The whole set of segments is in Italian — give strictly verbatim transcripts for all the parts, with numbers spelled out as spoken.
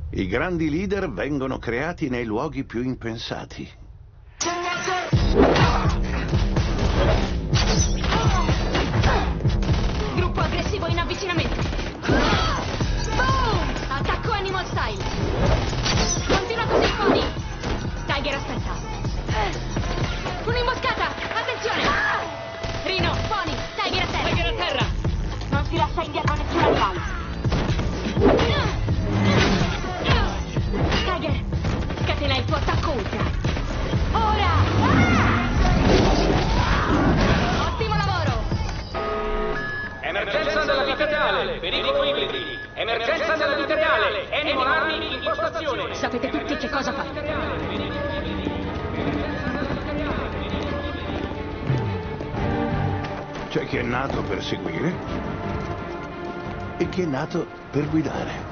I grandi leader vengono creati nei luoghi più impensati. Gruppo aggressivo in avvicinamento. Boom! Attacco Animal Style. Continua così, Pony. Tiger aspetta. Un'imboscata! Attenzione! Rino, Pony, Tiger a terra. Tiger a terra. Non si lascia indietro nessun rivale. Tiger, scatena il tuo attacco ultra. Ora! Ottimo lavoro! Emergenza nella vita reale, pericolo ibridi. Emergenza nella vita reale, Animal Army in postazione. Sapete tutti che cosa fare. C'è chi è nato per seguire e chi è nato per guidare.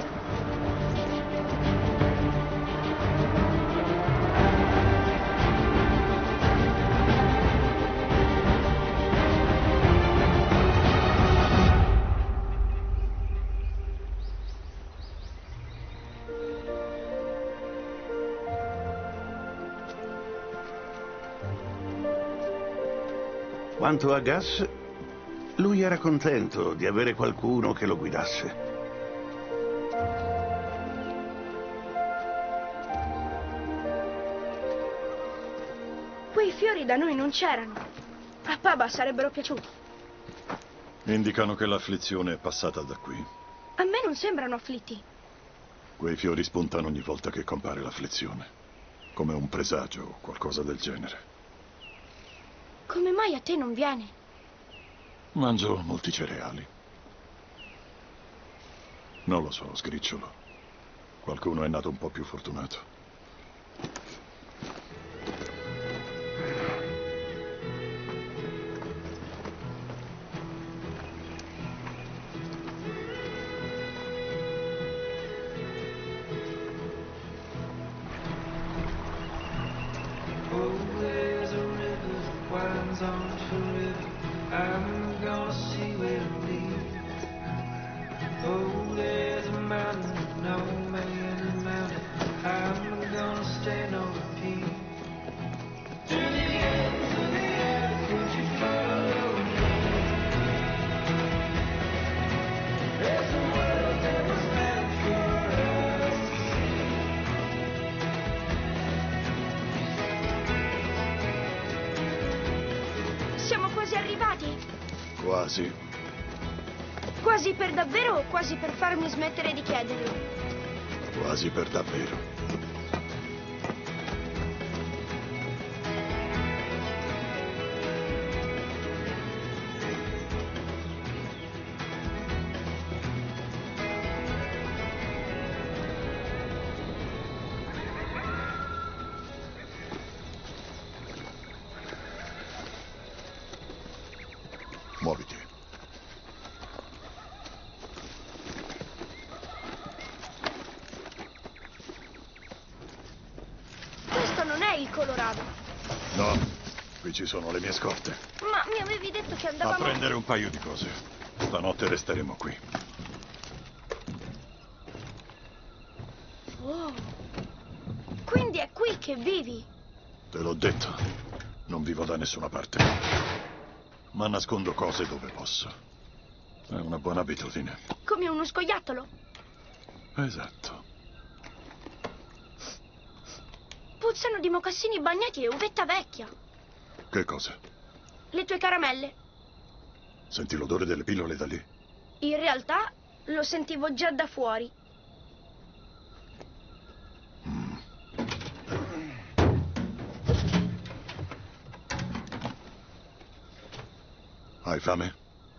Quanto a Gus, lui era contento di avere qualcuno che lo guidasse. Quei fiori da noi non c'erano. A Papa sarebbero piaciuti. Indicano che l'afflizione è passata da qui. A me non sembrano afflitti. Quei fiori spuntano ogni volta che compare l'afflizione. Come un presagio o qualcosa del genere. Come mai a te non viene? Mangio molti cereali. Non lo so, sgricciolo. Qualcuno è nato un po' più fortunato. Siamo quasi arrivati. Quasi. Quasi per davvero o quasi per farmi smettere di chiederlo? Quasi per davvero. Muoviti. Questo non è il Colorado. No, qui ci sono le mie scorte. Ma mi avevi detto che A andavamo... prendere un paio di cose. Stanotte resteremo qui. Oh. Quindi è qui che vivi? Te l'ho detto. Non vivo da nessuna parte. Ma nascondo cose dove posso. È una buona abitudine. Come uno scoiattolo? Esatto. Puzzano di mocassini bagnati e uvetta vecchia. Che cosa? Le tue caramelle. Senti l'odore delle pillole da lì? In realtà lo sentivo già da fuori. Mm. Hai fame?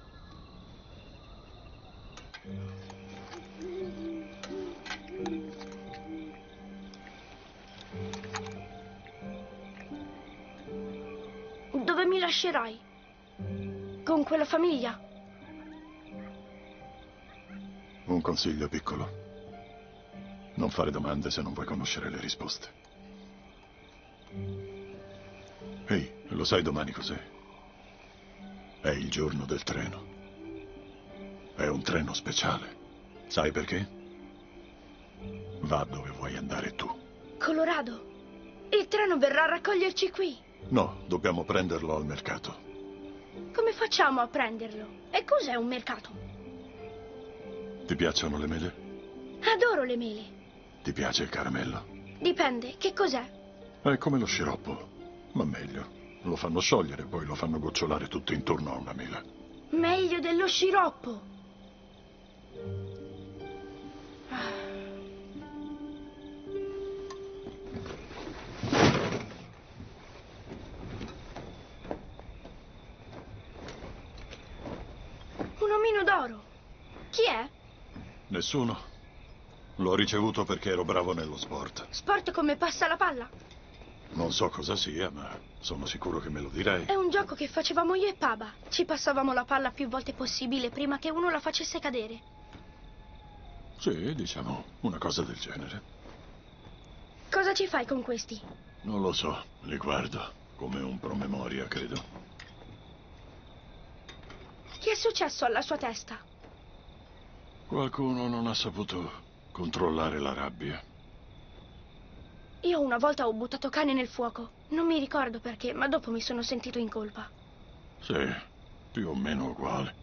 Dove mi lascerai? Con quella famiglia? Un consiglio piccolo. Non fare domande se non vuoi conoscere le risposte. Ehi, lo sai domani cos'è? È il giorno del treno. È un treno speciale. Sai perché? Va dove vuoi andare tu. Colorado, il treno verrà a raccoglierci qui. No, dobbiamo prenderlo al mercato. Come facciamo a prenderlo? E cos'è un mercato? Ti piacciono le mele? Adoro le mele. Ti piace il caramello? Dipende, che cos'è? È come lo sciroppo, ma meglio. Lo fanno sciogliere, poi lo fanno gocciolare tutto intorno a una mela. Meglio dello sciroppo. Un omino d'oro. Chi è? Nessuno. L'ho ricevuto perché ero bravo nello sport. Sport come passa la palla? Non so cosa sia, ma sono sicuro che me lo direi. È un gioco che facevamo io e Paba. Ci passavamo la palla più volte possibile prima che uno la facesse cadere. Sì, diciamo, una cosa del genere. Cosa ci fai con questi? Non lo so, li guardo come un promemoria, credo. Che è successo alla sua testa? Qualcuno non ha saputo controllare la rabbia. Io una volta ho buttato cane nel fuoco. Non mi ricordo perché, ma dopo mi sono sentito in colpa. Sì, più o meno uguale.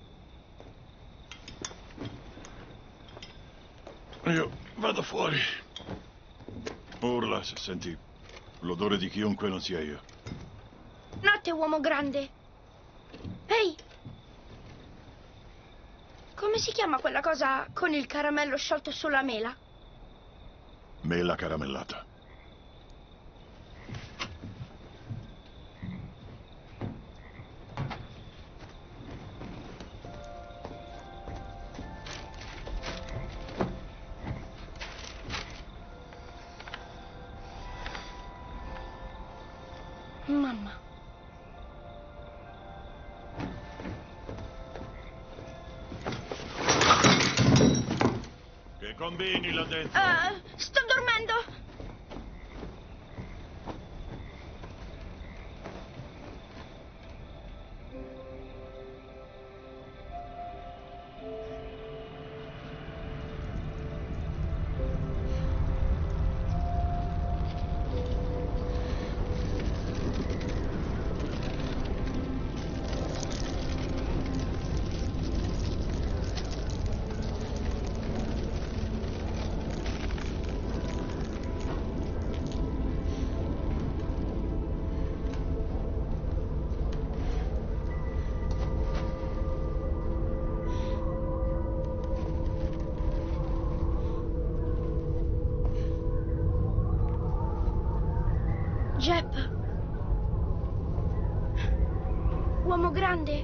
Io vado fuori. Urla se senti l'odore di chiunque non sia io. Notte, uomo grande. Ehi! Come si chiama quella cosa con il caramello sciolto sulla mela? Mela caramellata. Mamma. Che combini là dentro? Uh, sto dormendo. Jep. Uomo grande.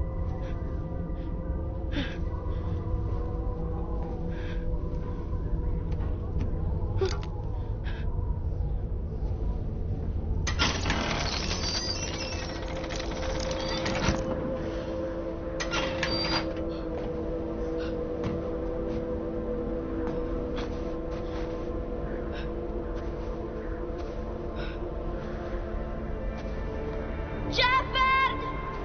Shepard!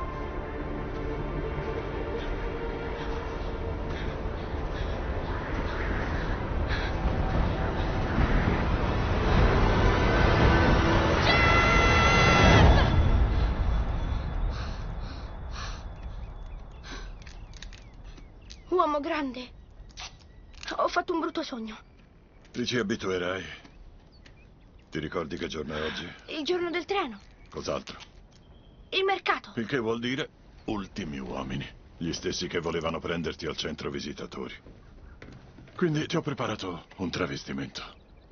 Uomo grande. Ho fatto un brutto sogno. Ti ci abituerai. Ti ricordi che giorno è oggi? Il giorno del treno. Cos'altro? Il mercato. Il che vuol dire ultimi uomini. Gli stessi che volevano prenderti al centro visitatori. Quindi ti ho preparato un travestimento.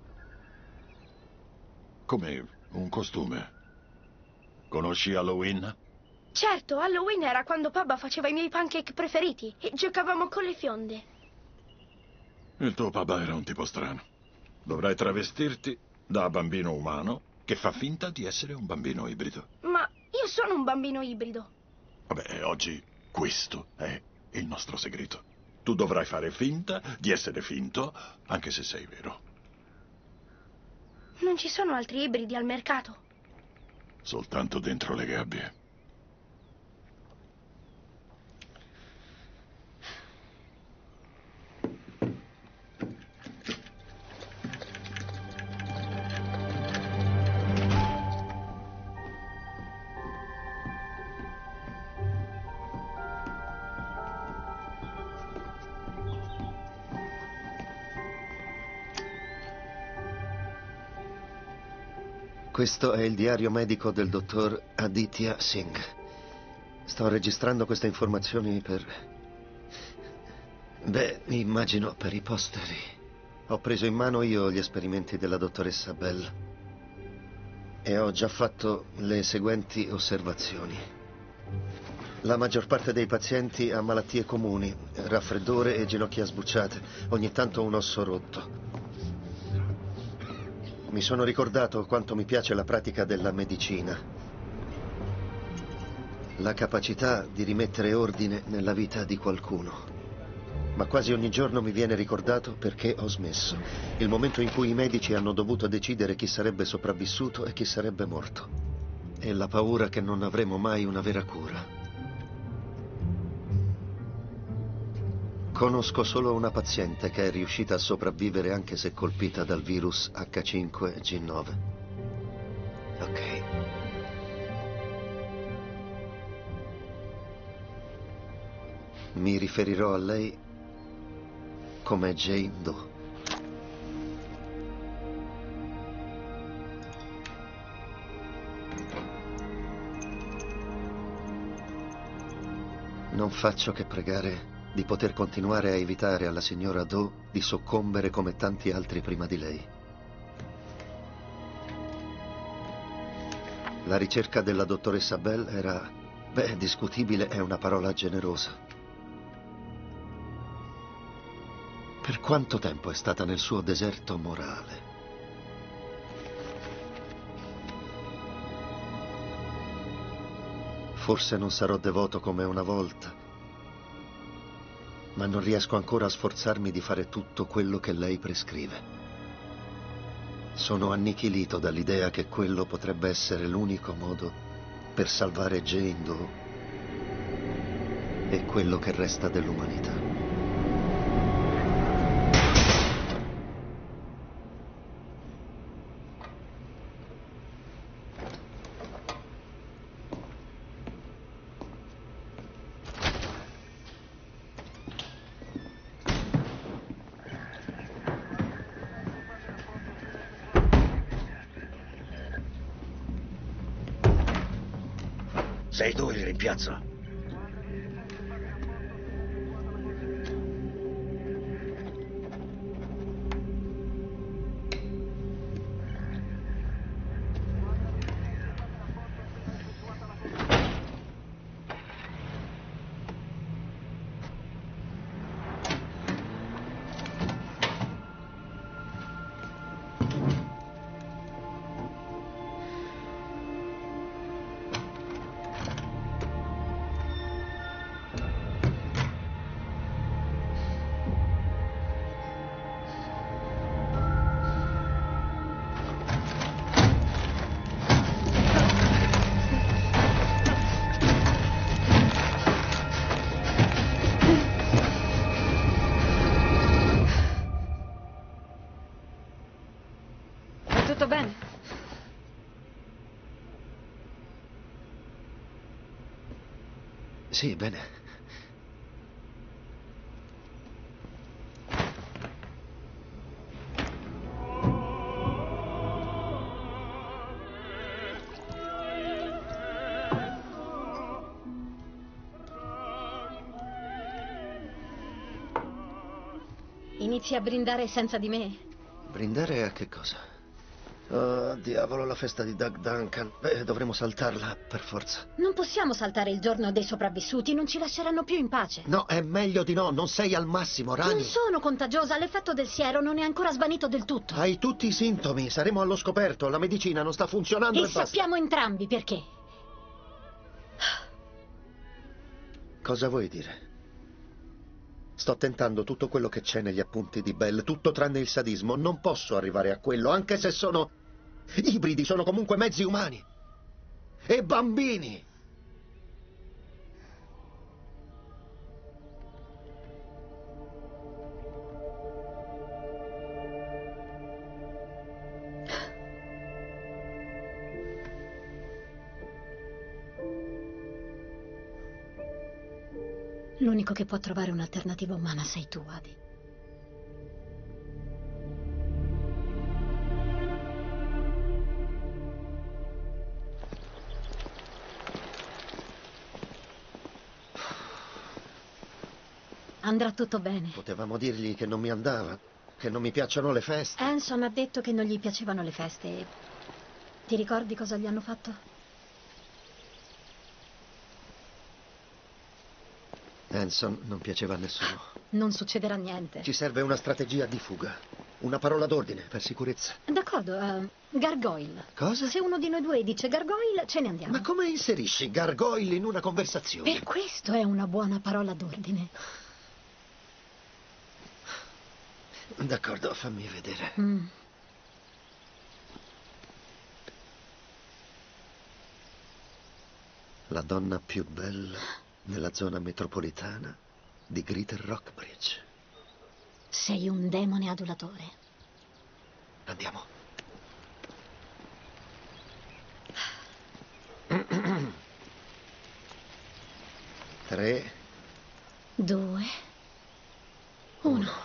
Come un costume. Conosci Halloween? Certo, Halloween era quando Pabba faceva i miei pancake preferiti e giocavamo con le fionde. Il tuo papà era un tipo strano. Dovrai travestirti da bambino umano che fa finta di essere un bambino ibrido. Ma io sono un bambino ibrido. Vabbè, oggi questo è il nostro segreto. Tu dovrai fare finta di essere finto, anche se sei vero. Non ci sono altri ibridi al mercato. Soltanto dentro le gabbie. Questo è il diario medico del dottor Aditya Singh. Sto registrando queste informazioni per... Beh, immagino per i posteri. Ho preso in mano io gli esperimenti della dottoressa Bell e ho già fatto le seguenti osservazioni. La maggior parte dei pazienti ha malattie comuni, raffreddore e ginocchia sbucciate, ogni tanto un osso rotto. Mi sono ricordato quanto mi piace la pratica della medicina. La capacità di rimettere ordine nella vita di qualcuno. Ma quasi ogni giorno mi viene ricordato perché ho smesso. Il momento in cui i medici hanno dovuto decidere chi sarebbe sopravvissuto e chi sarebbe morto. E la paura che non avremo mai una vera cura. Conosco solo una paziente che è riuscita a sopravvivere anche se colpita dal virus acca cinque G nove. Ok. Mi riferirò a lei come Jane Doe. Non faccio che pregare di poter continuare a evitare alla signora Doe di soccombere come tanti altri prima di lei. La ricerca della dottoressa Bell era... beh, discutibile è una parola generosa. Per quanto tempo è stata nel suo deserto morale? Forse non sarò devoto come una volta, ma non riesco ancora a sforzarmi di fare tutto quello che lei prescrive. Sono annichilito dall'idea che quello potrebbe essere l'unico modo per salvare Jane Doe e quello che resta dell'umanità. Sei tu il rimpiazzo? Tutto bene? Sì, bene. Inizi a brindare senza di me? Brindare a che cosa? Oh, diavolo, la festa di Doug Duncan. Beh, dovremo saltarla, per forza. Non possiamo saltare il giorno dei sopravvissuti, non ci lasceranno più in pace. No, è meglio di no, non sei al massimo, Rani. Non sono contagiosa, l'effetto del siero non è ancora svanito del tutto. Hai tutti i sintomi, saremo allo scoperto, la medicina non sta funzionando e, E basta. sappiamo entrambi perché. Cosa vuoi dire? Sto tentando tutto quello che c'è negli appunti di Bell, tutto tranne il sadismo. Non posso arrivare a quello, anche se sono... ibridi, sono comunque mezzi umani. E bambini. L'unico che può trovare un'alternativa umana sei tu, Adi. Andrà tutto bene. Potevamo dirgli che non mi andava, che non mi piacciono le feste. Anson ha detto che non gli piacevano le feste. Ti ricordi cosa gli hanno fatto? Anson non piaceva a nessuno. Non succederà niente. Ci serve una strategia di fuga. Una parola d'ordine, per sicurezza. D'accordo, uh, gargoyle. Cosa? Se uno di noi due dice gargoyle, ce ne andiamo. Ma come inserisci gargoyle in una conversazione? Per questo è una buona parola d'ordine. D'accordo, fammi vedere. Mm. La donna più bella nella zona metropolitana di Greater Rockbridge. Sei un demone adulatore. Andiamo. Tre. Due. Uno.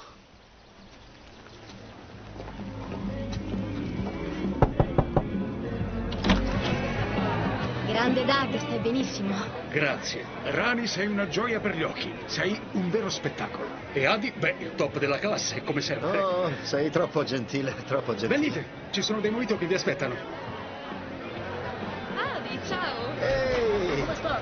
Grande Doug, stai benissimo. Grazie. Rani, sei una gioia per gli occhi. Sei un vero spettacolo. E Adi, beh, il top della classe, come sempre. Oh, sei troppo gentile, troppo gentile. Venite, ci sono dei mojito che vi aspettano. Adi, ciao. Ehi! Come stai?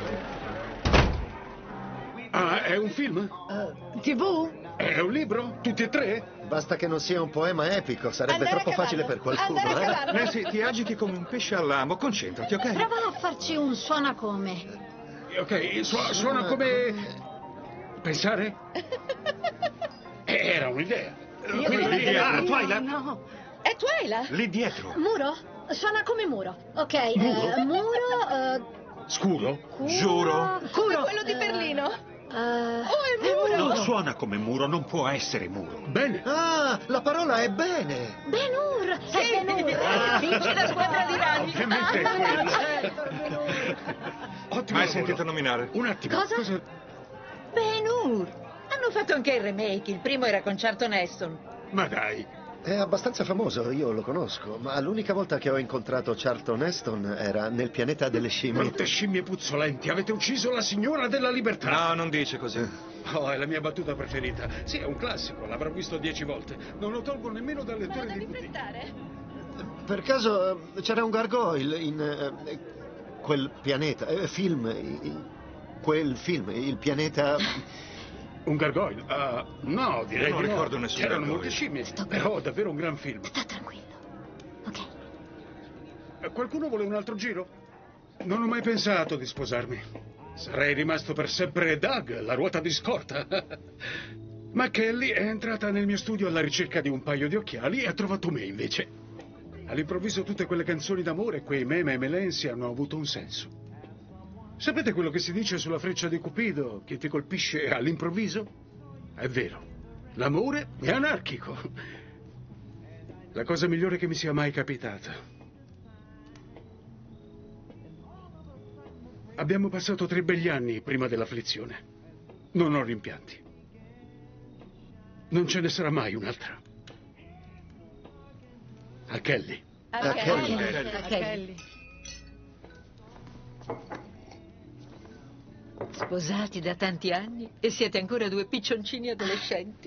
Ah, è un film? tivù? È un libro? Tutti e tre? Basta che non sia un poema epico, sarebbe troppo facile per qualcuno, eh? Nancy, ti agiti come un pesce all'amo, concentrati, ok? Prova a farci un suona come. Ok, su- suona come... Pensare? Era un'idea. Quindi, lì dietro, ah, Twyla. No. È Twyla? Lì dietro. Muro? Suona come muro. Ok, eh, muro... eh, Scuro? curo- Giuro. Curo. Quello di Berlino? eh, Oh, è muro! Non suona come muro, non può essere muro. Bene. Ah, la parola è bene! Ben-Hur! È Ben-Hur! Vince la squadra di Rani! Ovviamente è quello. Ottimo Mai lavoro. sentito nominare? Un attimo. Cosa? Ben-Hur! Hanno fatto anche il remake, il primo era con Charlton Heston. Ma dai. È abbastanza famoso, io lo conosco, ma l'unica volta che ho incontrato Charlton Heston era nel pianeta delle scimmie. Quante scimmie puzzolenti, avete ucciso la signora della libertà. No, non dice così. Oh, è la mia battuta preferita. Sì, è un classico, l'avrò visto dieci volte. Non lo tolgo nemmeno dal lettore di D V D. Per caso eh, c'era un gargoyle in eh, quel pianeta, eh, film, i- quel film, il pianeta... Un gargoyle? Ah, no, direi Io non di no. ricordo nessun C'erano gargoyle. molte scimmie, però davvero un gran film. Sta tranquillo. Ok. Eh, Qualcuno vuole un altro giro? Non ho mai pensato di sposarmi. Sarei rimasto per sempre Doug, la ruota di scorta. Ma Kelly è entrata nel mio studio alla ricerca di un paio di occhiali e ha trovato me invece. All'improvviso tutte quelle canzoni d'amore, quei meme e melensi hanno avuto un senso. Sapete quello che si dice sulla freccia di Cupido, che ti colpisce all'improvviso? È vero, l'amore è anarchico. La cosa migliore che mi sia mai capitata. Abbiamo passato tre begli anni prima dell'afflizione. Non ho rimpianti. Non ce ne sarà mai un'altra. A Kelly. A Kelly. A Kelly. Sposati da tanti anni e siete ancora due piccioncini adolescenti.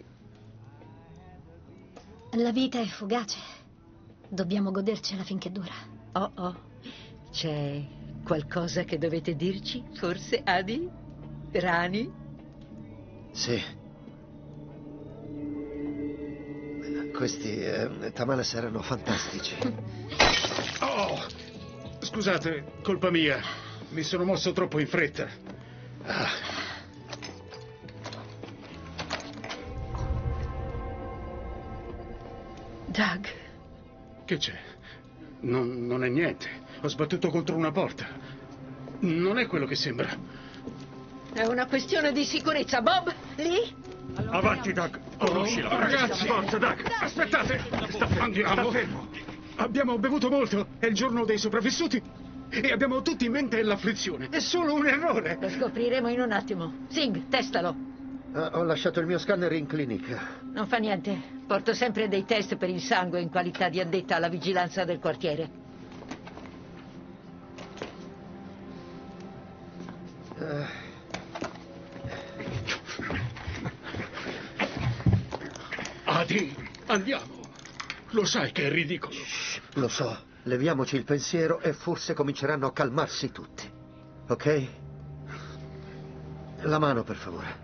La vita è fugace. Dobbiamo godercela finché dura. Oh oh, c'è qualcosa che dovete dirci? Forse, Adi? Rani? Sì. Questi eh, tamales erano fantastici. Oh, scusate, colpa mia. Mi sono mosso troppo in fretta. Ah. Doug, Che c'è? Non, non è niente. Ho sbattuto contro una porta. Non è quello che sembra. è una questione di sicurezza. Bob, lì? Avanti, Doug. Conoscila. Ragazzi, forza, Doug. Aspettate. Andiamo. Sta fermo. Abbiamo bevuto molto. È il giorno dei sopravvissuti. E abbiamo tutti in mente l'afflizione. È solo un errore. Lo scopriremo in un attimo. Sing, testalo. Ah, ho lasciato il mio scanner in clinica. Non fa niente. Porto sempre dei test per il sangue in qualità di addetta alla vigilanza del quartiere. Adi, andiamo. Lo sai che è ridicolo. Shh, lo so. Leviamoci il pensiero e forse cominceranno a calmarsi tutti. Ok? La mano, per favore.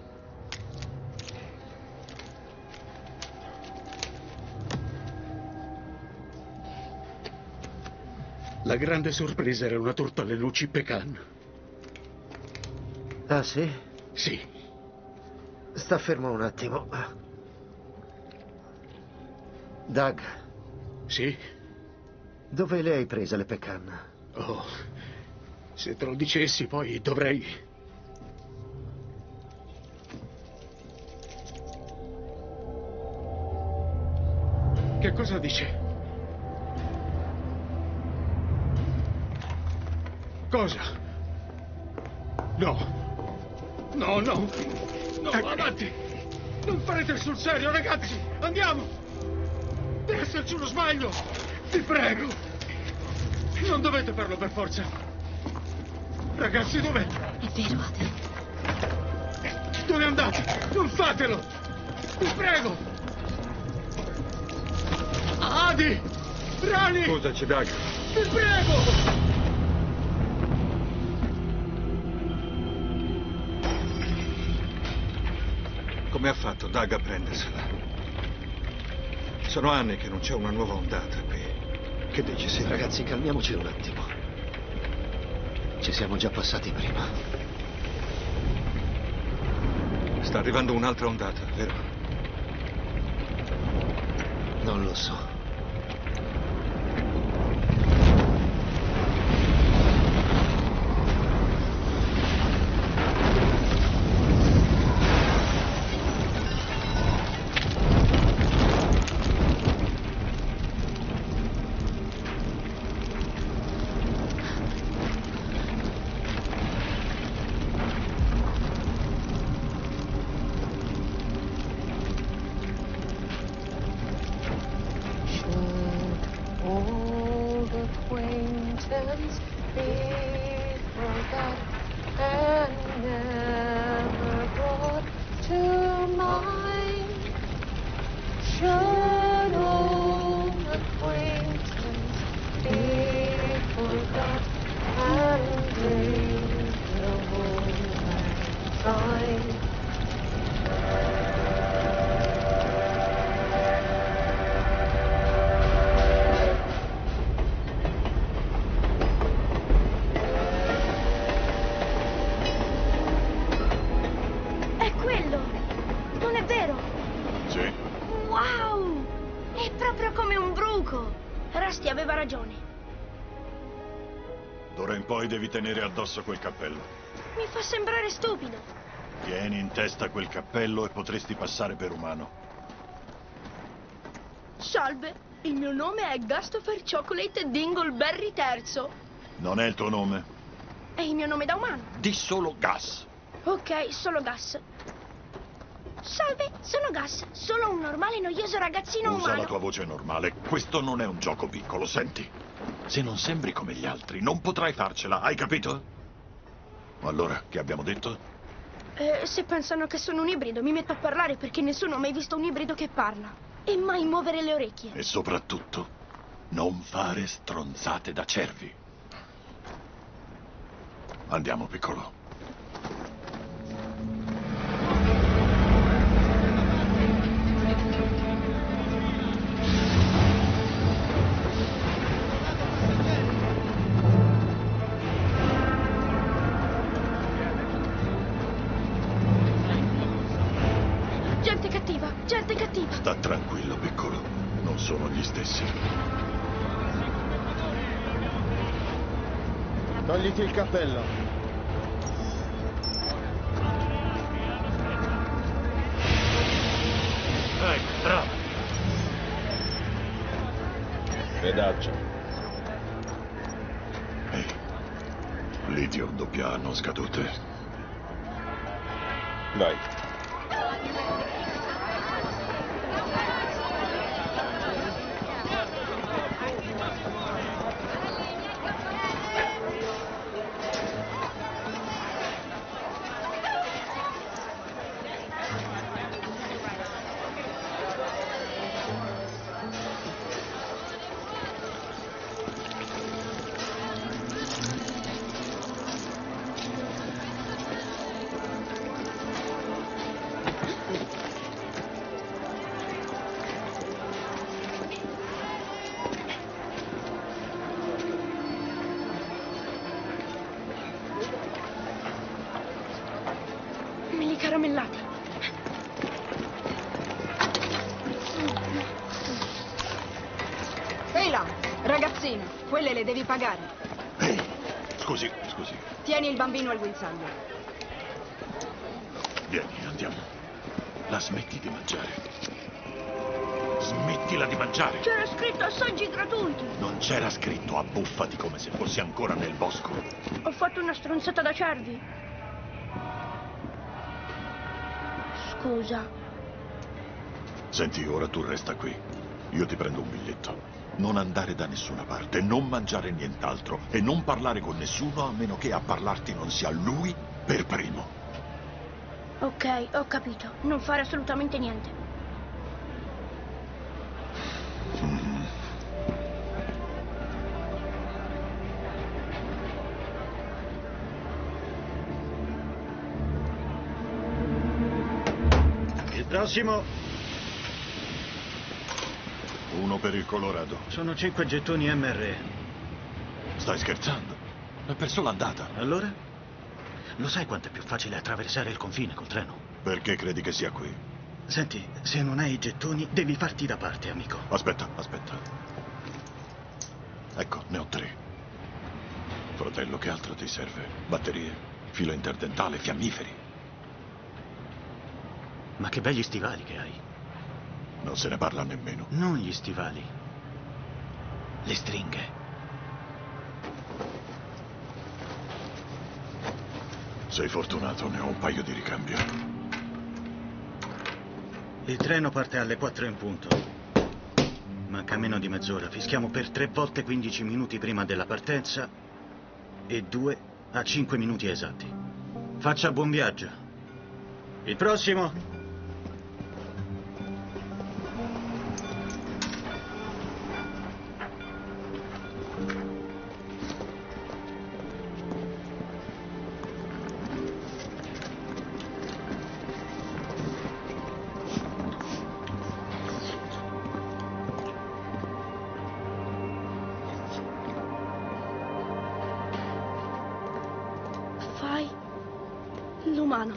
La grande sorpresa era una torta alle noci pecan. Ah, sì? Sì. Sta fermo un attimo. Doug. Sì? Dove le hai prese le pecan? Oh, se te lo dicessi poi dovrei... Che cosa dice? Cosa? No. No, no. No, avanti. Non farete sul serio, ragazzi. Andiamo. Deve esserci uno sbaglio. Ti prego. Non dovete farlo per forza. Ragazzi, dov'è? È vero, Adi. Dove andate? Non fatelo. Vi prego. Adi. Rani. Scusaci, Doug. Vi prego. Come ha fatto Doug a prendersela? Sono anni che non c'è una nuova ondata qui. Che dici, sì? Ragazzi, calmiamoci un attimo. Ci siamo già passati prima. Sta arrivando un'altra ondata, vero? Non lo so. D'ora in poi devi tenere addosso quel cappello. Mi fa sembrare stupido. Tieni in testa quel cappello e potresti passare per umano. Salve, il mio nome è Gastofer Chocolate Dingleberry terzo. Non è il tuo nome? È il mio nome da umano. Di solo Gas. Ok, solo Gas. Salve, sono Gas. Solo un normale noioso ragazzino Usa umano. la tua voce normale. Questo non è un gioco piccolo, senti. Se non sembri come gli altri, non potrai farcela, hai capito? Allora, che abbiamo detto? Eh, se pensano che sono un ibrido, mi metto a parlare perché nessuno ha mai visto un ibrido che parla. E mai muovere le orecchie. E soprattutto, non fare stronzate da cervi. Andiamo, piccolo. Gente cattiva, gente cattiva. Sta tranquillo, piccolo. Non sono gli stessi. Togliti il cappello. Ecco, bravo. Pedaccio. Ehi, litio doppia A non scadute. Vai. ragazzino. Quelle le devi pagare. Ehi, scusi, scusi. Tieni il bambino al guinzaglio. Vieni, andiamo. La smetti di mangiare. Smettila di mangiare. C'era scritto assaggi gratuiti. Non c'era scritto, abbuffati come se fossi ancora nel bosco. Ho fatto una stronzata da cervi. Scusa. Senti, ora tu resta qui. Io ti prendo un biglietto. Non andare da nessuna parte, non mangiare nient'altro e non parlare con nessuno a meno che a parlarti non sia lui per primo. Ok, ho capito. Non fare assolutamente niente. Mm. Il prossimo. Uno per il Colorado. Sono cinque gettoni M R E. Stai scherzando? È per sola andata. Allora? Lo sai quanto è più facile attraversare il confine col treno? Perché credi che sia qui? Senti, se non hai i gettoni, devi farti da parte, amico. Aspetta, aspetta. Ecco, ne ho tre. Fratello, che altro ti serve? Batterie, filo interdentale, fiammiferi. Ma che belli stivali che hai. Non se ne parla nemmeno. Non gli stivali. Le stringhe. Sei fortunato, ne ho un paio di ricambio. Il treno parte alle quattro in punto. Manca meno di mezz'ora. Fischiamo per tre volte quindici minuti prima della partenza e due a cinque minuti esatti. Faccia buon viaggio. Il prossimo. Fai l'umano.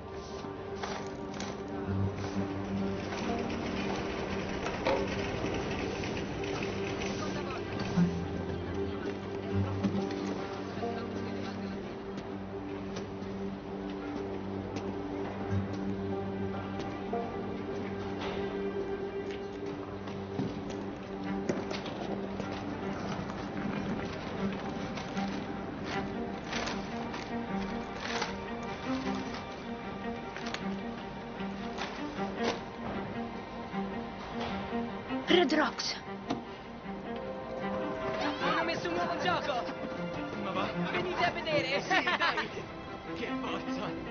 Red Rocks. Hanno messo un nuovo gioco! Ma va? Venite a vedere! Sì, dai! Che forza!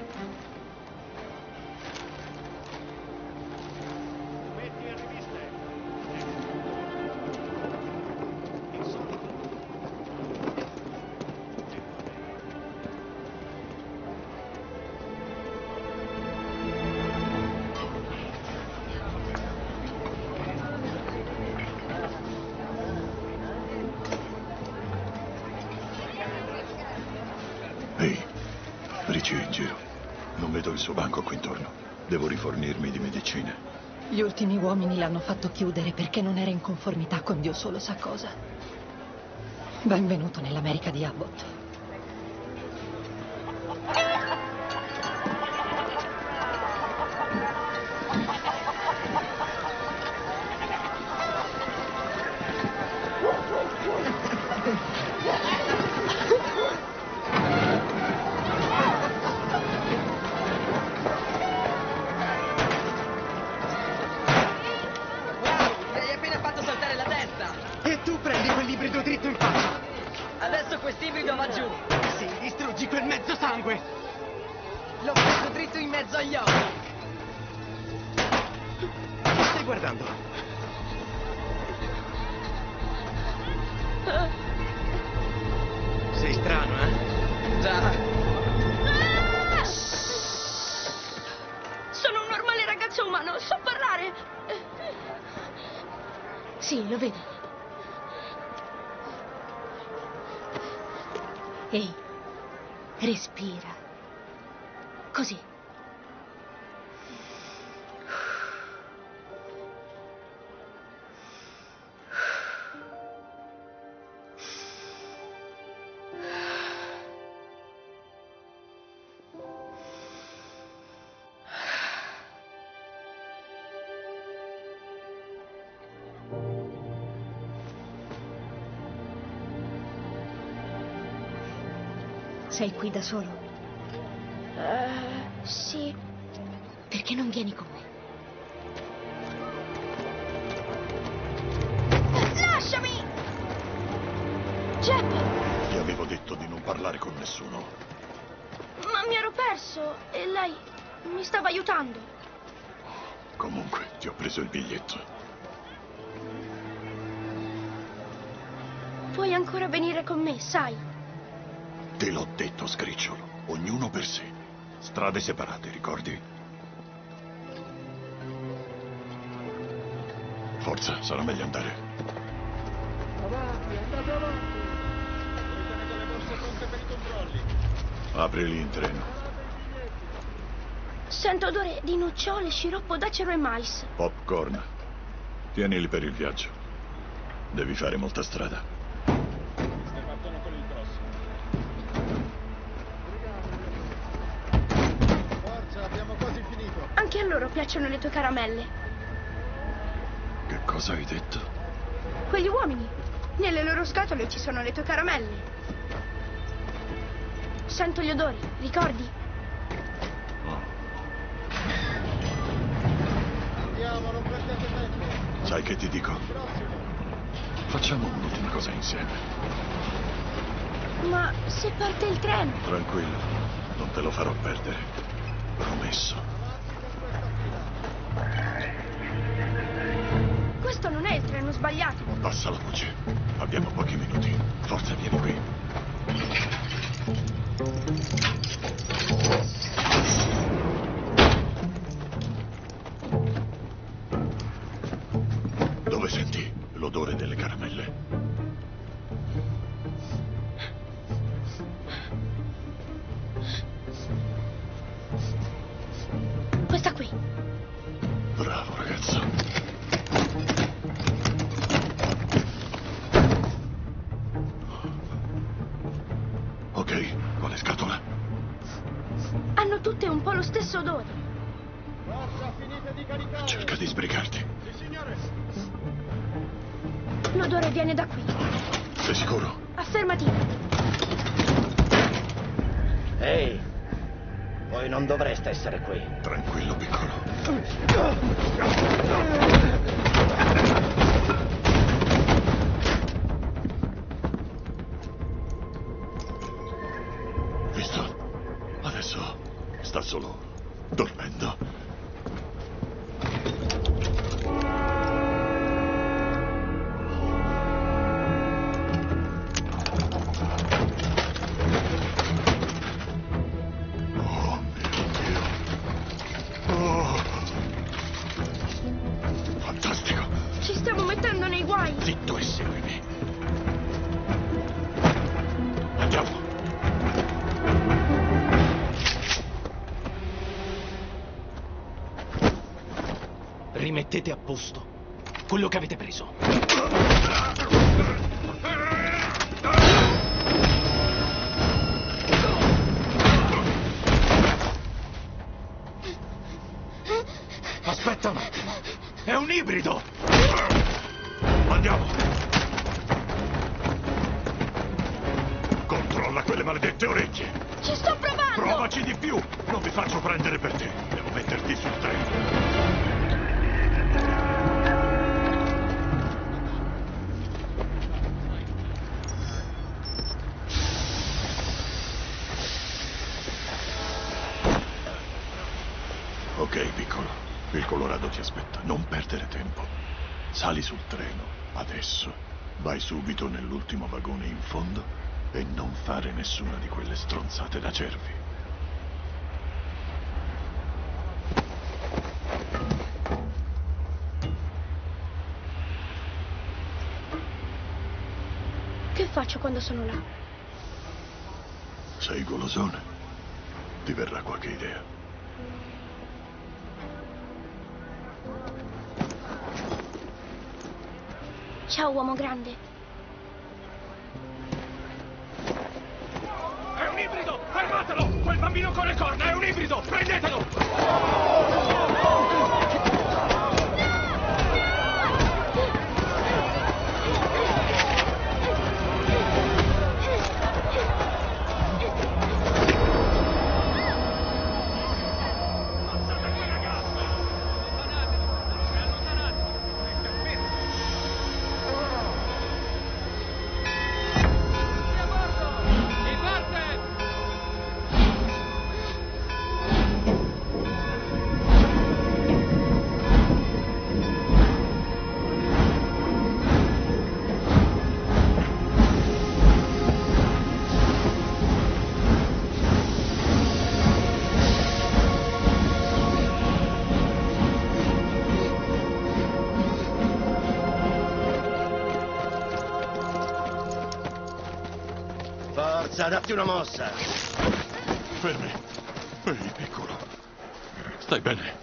Ehi, Ricci è in giro. Non vedo il suo banco qui intorno. Devo rifornirmi di medicine. Gli ultimi uomini l'hanno fatto chiudere perché non era in conformità con Dio solo sa cosa. Benvenuto nell'America di Abbott. Dritto in faccia! Adesso quest'ibrido va giù! Sì, distruggi quel mezzo sangue! L'ho preso dritto in mezzo agli occhi! Che stai guardando? Sei strano, eh? Già! Ah! Sono un normale ragazzo umano, so parlare! Sì, lo vedo. Ehi, respira. Così. Sei qui da solo? Uh, sì. Perché non vieni con me? Lasciami! Jeff! Ti avevo detto di non parlare con nessuno. Ma mi ero perso e lei mi stava aiutando. Comunque, ti ho preso il biglietto. Puoi ancora venire con me, sai? Te l'ho detto, scricciolo. Ognuno per sé. Strade separate, ricordi? Forza, sarà meglio andare. Avanti, andate avanti. Tenete le borse pronte per i controlli. Aprili in treno. Sento odore di nocciole, sciroppo d'acero e mais. Popcorn. Tienili per il viaggio. Devi fare molta strada. Partono con il prossimo. Forza, abbiamo quasi finito. Anche a loro piacciono le tue caramelle. Che cosa hai detto? Quegli uomini. Nelle loro scatole ci sono le tue caramelle. Sento gli odori, ricordi? Andiamo, non perdete tempo. Sai che ti dico? Facciamo un'ultima cosa insieme. Ma se parte il treno? Tranquillo, non te lo farò perdere. Promesso. Questo non è il treno sbagliato. Passa la voce. Abbiamo pochi minuti. Forza, vieni qui. Dove senti l'odore delle caramelle? Questa qui. Bravo, ragazzo. Ok, quale scatola? Hanno tutte un po' lo stesso odore. Forza, finite di caricare. Cerca di sbrigarti. Sì, signore. L'odore viene da qui. Sei sicuro? Affermativo. Ehi, voi non dovreste essere qui. Tranquillo, piccolo. Visto? Adesso sta solo dormendo. Ci stiamo mettendo nei guai. Zitto e seguimi. Andiamo. Rimettete a posto quello che avete preso. Aspetta un attimo. È un ibrido. Andiamo. Controlla quelle maledette orecchie. Ci sto provando. Provaci di più. Non mi faccio prendere per te. Devo metterti sul treno. Ok, piccolo. Il Colorado ti aspetta. Non perdere tempo. Sali sul treno, adesso. Vai subito nell'ultimo vagone in fondo e non fare nessuna di quelle stronzate da cervi. Che faccio quando sono là? Sei golosone? Ti verrà qualche idea. Ciao, uomo grande. È un ibrido! Fermatelo! Quel bambino con le corna è un ibrido! Prendetelo! Forza, datti una mossa! Fermi. Ehi, piccolo. Stai bene?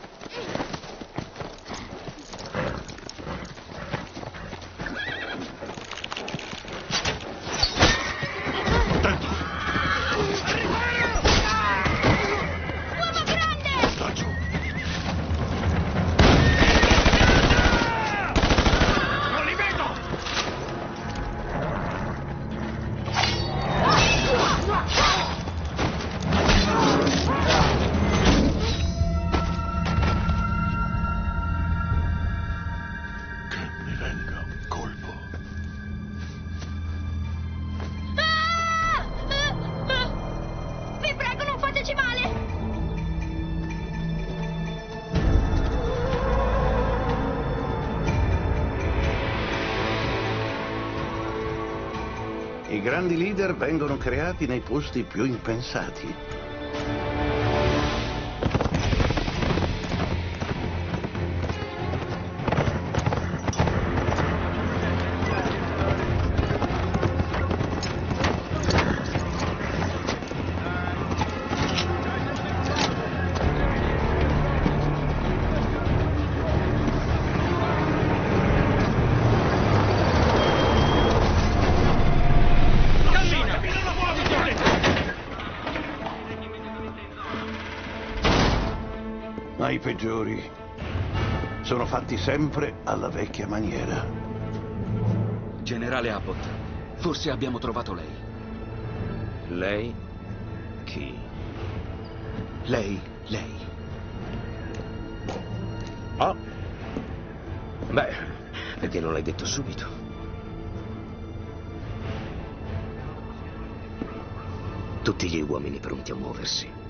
I grandi leader vengono creati nei posti più impensati. Ma i peggiori sono fatti sempre alla vecchia maniera. Generale Abbott, forse abbiamo trovato lei. Lei? Chi? Lei, lei. Oh? Beh, perché non l'hai detto subito? Tutti gli uomini pronti a muoversi.